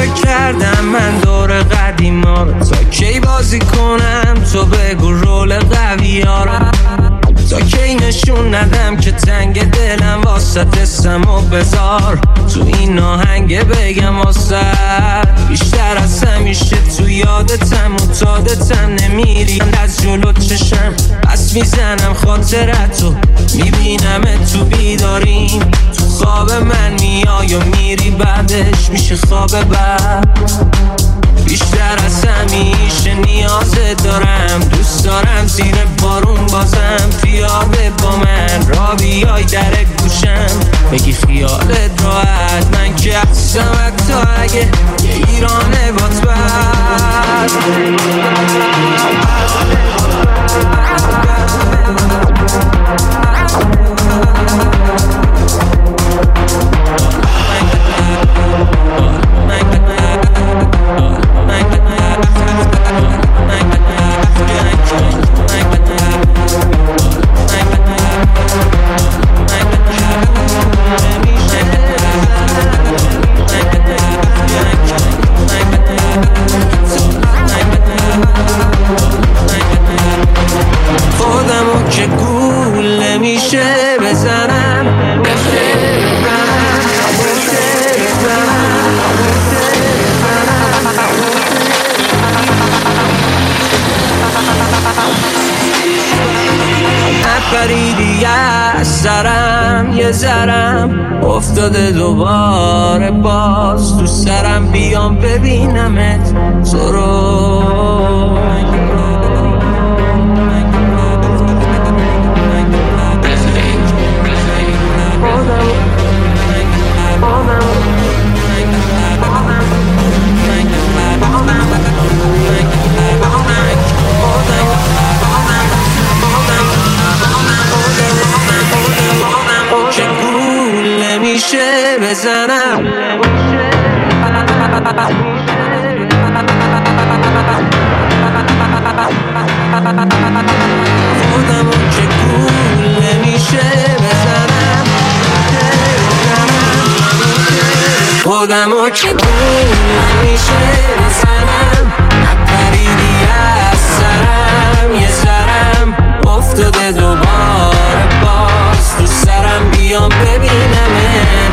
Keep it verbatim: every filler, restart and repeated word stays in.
کردم من دور قدیما رو، تا کی بازی کنم تو بگو رول قوی هارم، تا کی نشون ندم که تنگ دلم واسه سم و بذار تو این آهنگ بگم واسه بیشتر از همیشه تو یادتم و تادتم نمیری از جلو چشم، پس میزنم خاطرتو میبینم تو بیداریم، تو خواب من میای و میری بعدش میشه خواب بعد، بیشتر از همیشه نیازت دارم، دوست دارم زیر بارون بازم پیاده با من را بیای در گوشم بگی خیالت راحت، من که هستم حتی اگه یه ایرانه بات بد. خودمو که گول نمیشه بزنم نپریدی از سرم یه ذرم افتاده دوباره باز تو سرم، بیام ببینمت تو رو میشه بزنم خودمو که گول نمیشه بزنم خودمو که گول نمیشه بزنم نپریدی از سرم یه سرم افتاده دوباره باز تو سرم، بیام ببینمه